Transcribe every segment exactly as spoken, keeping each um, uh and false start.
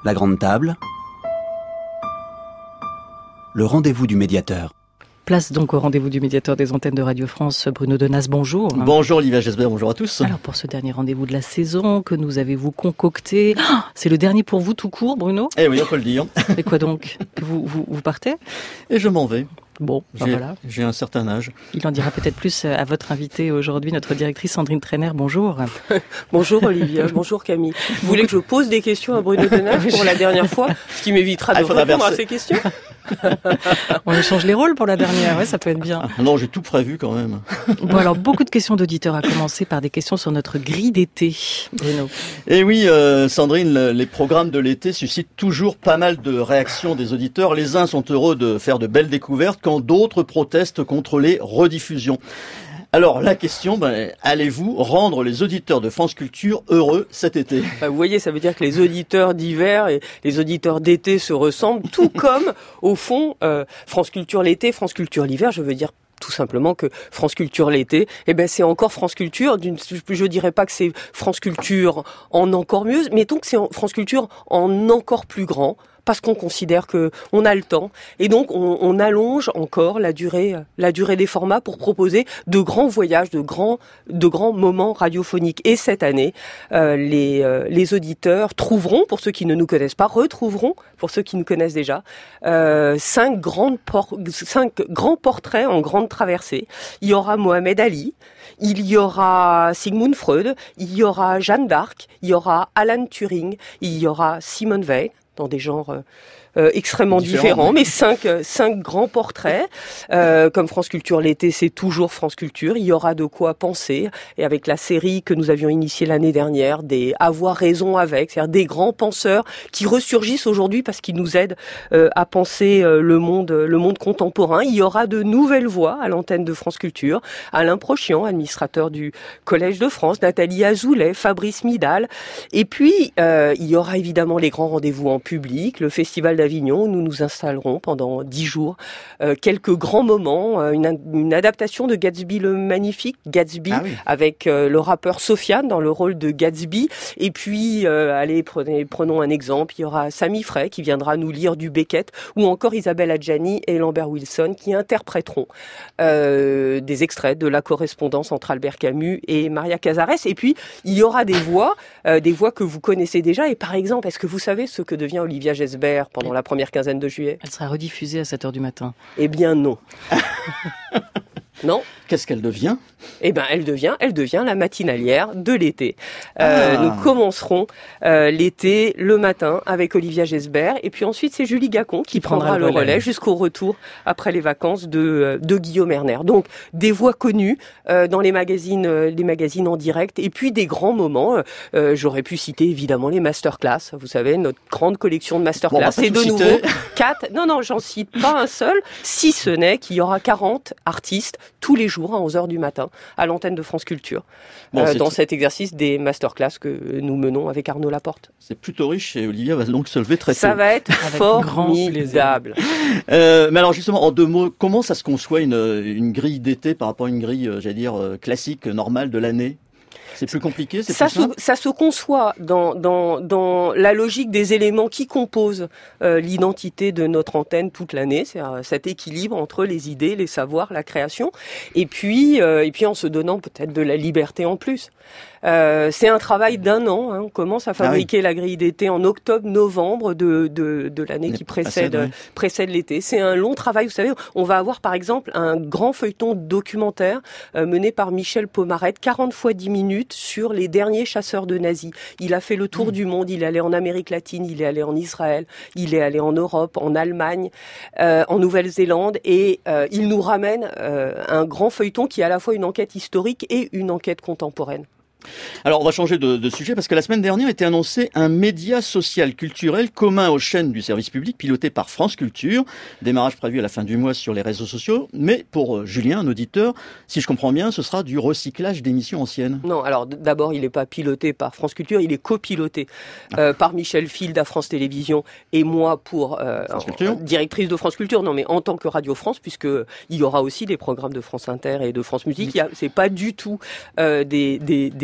La grande table. Le rendez-vous du médiateur. Place donc au rendez-vous du médiateur des antennes de Radio France, Bruno Denas, bonjour. Bonjour Olivia Gesbert, bonjour à tous. Alors pour ce dernier rendez-vous de la saison, que nous avez-vous concocté? Oh, c'est le dernier pour vous tout court, Bruno? Eh oui, on peut le dire. Et quoi donc? vous, vous, vous partez? Et je m'en vais. Bon, ben j'ai, voilà. J'ai un certain âge. Il en dira peut-être plus à votre invitée aujourd'hui, notre directrice Sandrine Trainer. Bonjour. Bonjour Olivia, bonjour Camille. Vous voulez que je pose des questions à Bruno Denas pour la dernière fois, ce qui m'évitera de ah, répondre à ces questions? On échange les rôles pour la dernière, ouais, ça peut être bien. Ah, non, j'ai tout prévu quand même. Bon alors, beaucoup de questions d'auditeurs, à commencer par des questions sur notre grille d'été, Bruno. Et oui, euh, Sandrine, le, les programmes de l'été suscitent toujours pas mal de réactions des auditeurs. Les uns sont heureux de faire de belles découvertes, quand d'autres protestent contre les rediffusions. Alors, la question, ben, allez-vous rendre les auditeurs de France Culture heureux cet été? Bah, vous voyez, ça veut dire que les auditeurs d'hiver et les auditeurs d'été se ressemblent, tout comme, au fond, euh, France Culture l'été, France Culture l'hiver, je veux dire tout simplement que France Culture l'été, eh ben c'est encore France Culture. D'une, je dirais pas que c'est France Culture en encore mieux, mais donc c'est France Culture en encore plus grand. Parce qu'on considère que on a le temps et donc on, on allonge encore la durée, la durée des formats pour proposer de grands voyages, de grands, de grands moments radiophoniques. Et cette année, euh, les, euh, les auditeurs trouveront, pour ceux qui ne nous connaissent pas, retrouveront, pour ceux qui nous connaissent déjà, euh, cinq grandes por- cinq grands portraits en grande traversée. Il y aura Mohamed Ali. Il y aura Sigmund Freud, il y aura Jeanne d'Arc, il y aura Alan Turing, il y aura Simone Weil, dans des genres euh, euh, extrêmement différents, différents mais cinq, euh, cinq grands portraits. Euh, comme France Culture l'été, c'est toujours France Culture. Il y aura de quoi penser. Et avec la série que nous avions initiée l'année dernière, des Avoir raison avec, c'est-à-dire des grands penseurs qui ressurgissent aujourd'hui parce qu'ils nous aident euh, à penser euh, le monde, le monde contemporain. Il y aura de nouvelles voix à l'antenne de France Culture. Alain Prochian, administrateur du Collège de France, Nathalie Azoulay, Fabrice Midal. Et puis, euh, il y aura évidemment les grands rendez-vous en public, le Festival d'Avignon, où nous nous installerons pendant dix jours. Euh, quelques grands moments, euh, une, une adaptation de Gatsby le Magnifique, Gatsby, ah oui. avec euh, le rappeur Sofiane dans le rôle de Gatsby. Et puis, euh, allez, prenez, prenons un exemple, il y aura Sami Frey qui viendra nous lire du Beckett, ou encore Isabelle Adjani et Lambert Wilson qui interpréteront euh, des extraits de la correspondance entre Albert Camus et Maria Casares. Et puis, il y aura des voix, euh, des voix que vous connaissez déjà. Et par exemple, est-ce que vous savez ce que devient Olivia Gesbert pendant la première quinzaine de juillet? Elle sera rediffusée à sept heures du matin. Eh bien non. Non. Qu'est-ce qu'elle devient? Eh ben, elle devient, elle devient la matinalière de l'été. Euh, ah. Nous commencerons euh, l'été le matin avec Olivia Gesbert, et puis ensuite c'est Julie Gacon qui, qui prendra, prendra le relais, relais jusqu'au retour après les vacances de de Guillaume Erner. Donc des voix connues euh, dans les magazines, euh, les magazines en direct, et puis des grands moments. Euh, j'aurais pu citer évidemment les masterclass. Vous savez, notre grande collection de masterclass. Bon, c'est de nouveau quatre. Non, non, j'en cite pas un seul. Si ce n'est qu'il y aura quarante artistes tous les jours à onze heures du matin à l'antenne de France Culture, bon, euh, dans t- cet exercice des masterclass que nous menons avec Arnaud Laporte. C'est plutôt riche et Olivia va donc se lever très tôt. Ça va être formidable. Euh, mais alors justement, en deux mots, comment ça se conçoit une, une grille d'été par rapport à une grille, j'allais dire, classique, normale de l'année? C'est plus compliqué, c'est ça plus se, simple. Ça se conçoit dans, dans, dans la logique des éléments qui composent euh, l'identité de notre antenne toute l'année, c'est euh, cet équilibre entre les idées, les savoirs, la création, et puis, euh, et puis en se donnant peut-être de la liberté en plus. Euh, c'est un travail d'un an. Hein. On commence à fabriquer ah oui. la grille d'été en octobre-novembre de, de, de l'année qui précède, oui. précède l'été. C'est un long travail. Vous savez, on va avoir par exemple un grand feuilleton documentaire euh, mené par Michel Pomarette, quarante fois dix minutes sur les derniers chasseurs de nazis. Il a fait le tour mmh. du monde. Il est allé en Amérique latine, il est allé en Israël, il est allé en Europe, en Allemagne, euh, en Nouvelle-Zélande, et euh, il nous ramène euh, un grand feuilleton qui est à la fois une enquête historique et une enquête contemporaine. Alors on va changer de, de sujet parce que la semaine dernière était annoncé un média social culturel commun aux chaînes du service public piloté par France Culture. Démarrage prévu à la fin du mois sur les réseaux sociaux. Mais pour euh, Julien, un auditeur, si je comprends bien, ce sera du recyclage d'émissions anciennes. Non, alors d- d'abord il n'est pas piloté par France Culture, il est copiloté euh, ah. par Michel Field à France Télévisions et moi pour euh, en, directrice de France Culture. Non mais en tant que Radio France, puisque il y aura aussi des programmes de France Inter et de France Musique. Il y a, c'est pas du tout euh, des, des, des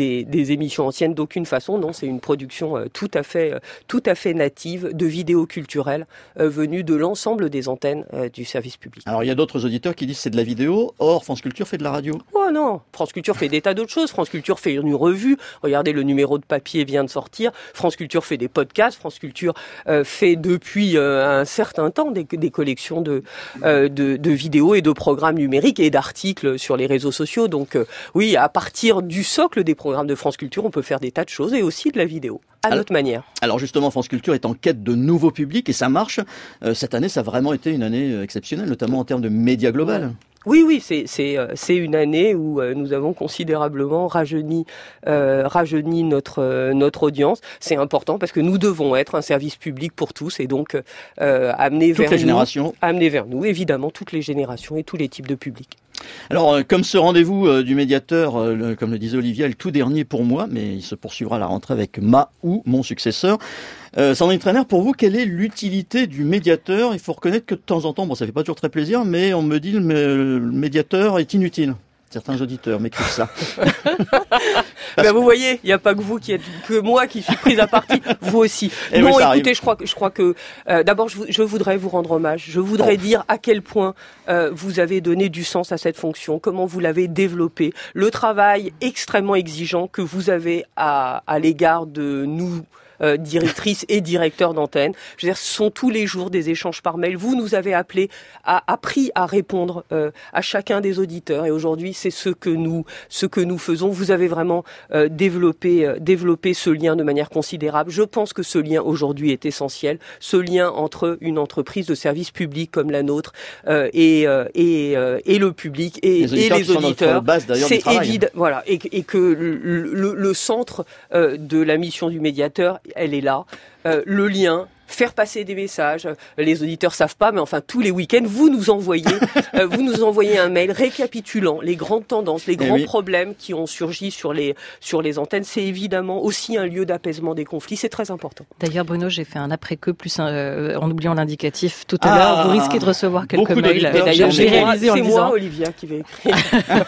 des, des émissions anciennes d'aucune façon. Non, c'est une production euh, tout à fait, euh, tout à fait native de vidéos culturelles euh, venues de l'ensemble des antennes euh, du service public. Alors il y a d'autres auditeurs qui disent que c'est de la vidéo, or France Culture fait de la radio. Oh non, France Culture fait des tas d'autres choses. France Culture fait une revue. Regardez, le numéro de papier vient de sortir. France Culture fait des podcasts. France Culture euh, fait depuis euh, un certain temps des, des collections de, euh, de, de vidéos et de programmes numériques et d'articles sur les réseaux sociaux. Donc euh, oui, à partir du socle des programmes de France Culture, on peut faire des tas de choses et aussi de la vidéo, à alors, notre manière. Alors justement, France Culture est en quête de nouveaux publics et ça marche. Euh, cette année, ça a vraiment été une année exceptionnelle, notamment en termes de médias global. Ouais. Oui, oui, c'est c'est c'est une année où euh, nous avons considérablement rajeuni euh, rajeuni notre euh, notre audience. C'est important parce que nous devons être un service public pour tous et donc euh, amener toutes vers les nous, générations. amener vers nous évidemment toutes les générations et tous les types de publics. Alors, euh, comme ce rendez-vous euh, du médiateur, euh, le, comme le disait Olivier, est le tout dernier pour moi, mais il se poursuivra à la rentrée avec ma ou mon successeur. Euh, Sandrine Trainer, pour vous, quelle est l'utilité du médiateur ? Il faut reconnaître que de temps en temps, bon, ça fait pas toujours très plaisir, mais on me dit le, le médiateur est inutile. Certains auditeurs m'écrivent ça. Ben vous voyez, il n'y a pas que vous qui êtes, que moi qui suis prise à partie, vous aussi. Et non, oui, écoutez, je crois que je crois que euh, d'abord je, je voudrais vous rendre hommage. Je voudrais oh. dire à quel point euh, vous avez donné du sens à cette fonction, comment vous l'avez développée, le travail extrêmement exigeant que vous avez à à l'égard de nous. Euh, directrices et directeurs d'antenne. Je veux dire, ce sont tous les jours des échanges par mail. Vous nous avez appelés, à, appris à répondre euh, à chacun des auditeurs. Et aujourd'hui, c'est ce que nous, ce que nous faisons. Vous avez vraiment euh, développé, euh, développé ce lien de manière considérable. Je pense que ce lien aujourd'hui est essentiel. Ce lien entre une entreprise de service public comme la nôtre euh, et euh, et, euh, et le public et les auditeurs, et les auditeurs. Base, c'est évident, voilà, et, et que le, le, le centre euh, de la mission du médiateur, elle est là. Euh, le lien, faire passer des messages. Les auditeurs savent pas, mais enfin tous les week-ends, vous nous envoyez, euh, vous nous envoyez un mail récapitulant les grandes tendances, les grands oui. problèmes qui ont surgi sur les sur les antennes. C'est évidemment aussi un lieu d'apaisement des conflits. C'est très important. D'ailleurs, Bruno, j'ai fait un après-que plus un, euh, en oubliant l'indicatif tout à ah, l'heure. Vous risquez de recevoir quelques mails. Et d'ailleurs, j'ai réalisé en c'est moi, Olivia, qui va écrire.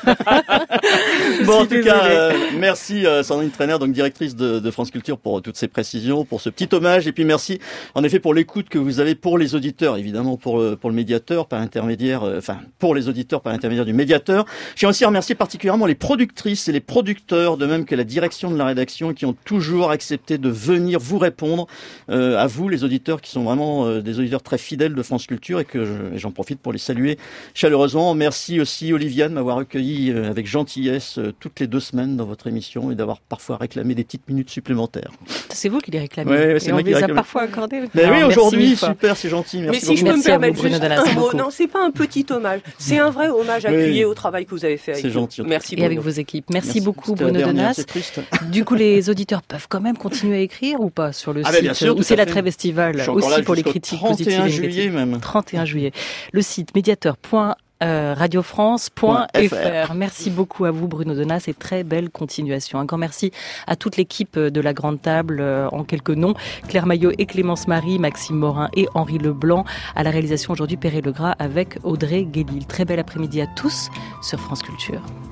Bon, en tout cas, euh, merci euh, Sandrine Trainer, donc directrice de, de France Culture, pour toutes ces précisions, pour ce petit hommage, et puis merci. En effet, pour l'écoute que vous avez pour les auditeurs, évidemment pour le, pour le médiateur, par intermédiaire, euh, enfin pour les auditeurs par intermédiaire du médiateur. Je tiens aussi à remercier particulièrement les productrices et les producteurs, de même que la direction de la rédaction, qui ont toujours accepté de venir vous répondre, euh, à vous les auditeurs, qui sont vraiment euh, des auditeurs très fidèles de France Culture, et que je, et j'en profite pour les saluer chaleureusement. Merci aussi Olivia de m'avoir accueilli euh, avec gentillesse euh, toutes les deux semaines dans votre émission et d'avoir parfois réclamé des petites minutes supplémentaires. C'est vous qui les réclamez. Ouais, ouais, c'est et moi on qui les a réclame. parfois accordés. Mais Alors, oui, aujourd'hui, super, super, c'est gentil. Merci Mais si beaucoup. je peux Merci me à permettre vous, juste Bruno Dallas, un mot, beaucoup. non, c'est pas un petit hommage, c'est un vrai hommage appuyé oui. au travail que vous avez fait avec c'est nous. gentil. Merci et Bruno. avec vos équipes. Merci, Merci. beaucoup C'était Bruno dernière, Donas. c'est triste. Du coup, les auditeurs peuvent quand même continuer à écrire ou pas sur le ah site, bien sûr, ou c'est la fait. trêve estivale aussi là, pour les critiques positives et négatives. juillet même. trente et un juillet. Le site médiateur point radio france point f r. Merci beaucoup à vous Bruno Donas et très belle continuation. Un grand merci à toute l'équipe de la Grande Table, euh, en quelques noms, Claire Maillot et Clémence Marie, Maxime Morin et Henri Leblanc. À la réalisation aujourd'hui, Perret Legras avec Audrey Guélil. Très bel après-midi à tous sur France Culture.